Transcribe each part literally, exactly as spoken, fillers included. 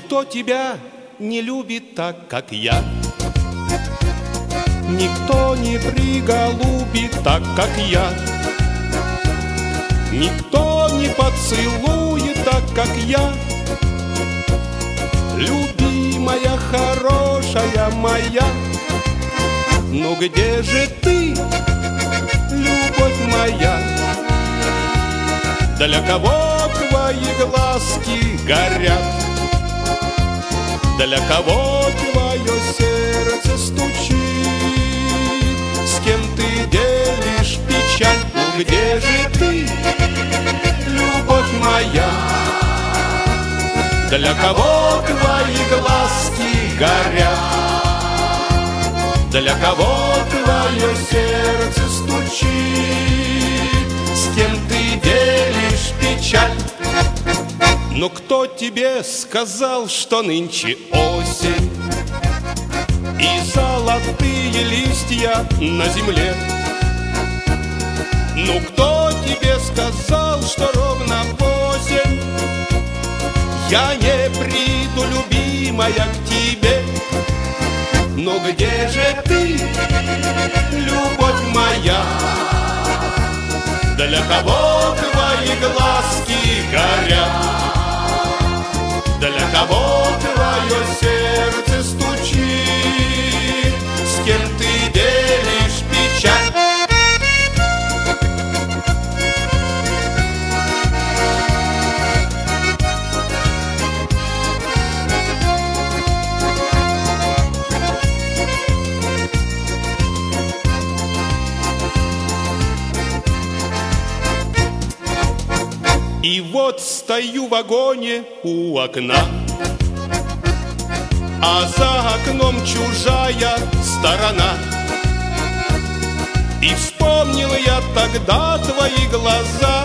Никто тебя не любит так, как я. Никто не приголубит так, как я. Никто не поцелует так, как я. Любимая, хорошая моя, ну где же ты, любовь моя? Для кого твои глазки горят? Для кого твое сердце стучит? С кем ты делишь печаль? Ну где же ты, любовь моя? Для кого твои глазки горят? Для кого твое сердце стучит? С кем ты делишь печаль? Но кто тебе сказал, что нынче осень и золотые листья на земле? Ну кто тебе сказал, что ровно осень я не приду, любимая, к тебе? Но где же ты, любовь моя? Для кого твои глазки горят? Для кого твое сердце стучит? С кем ты делишь печаль? И вот стою в вагоне у окна, а за окном чужая сторона. И вспомнил я тогда твои глаза,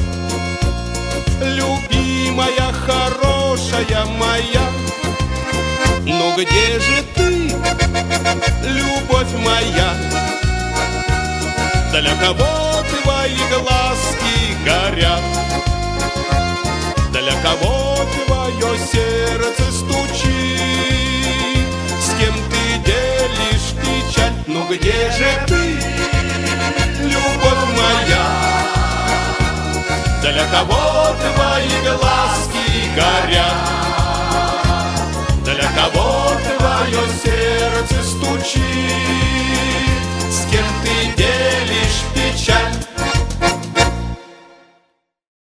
любимая, хорошая моя. Ну где же ты, любовь моя? Для кого твои глазки горят? Для кого твое сердце стучит? С кем ты делишь печаль? Ну где же ты, любовь моя? Для кого твои глазки горят? Для кого твое сердце стучит? С кем ты делишь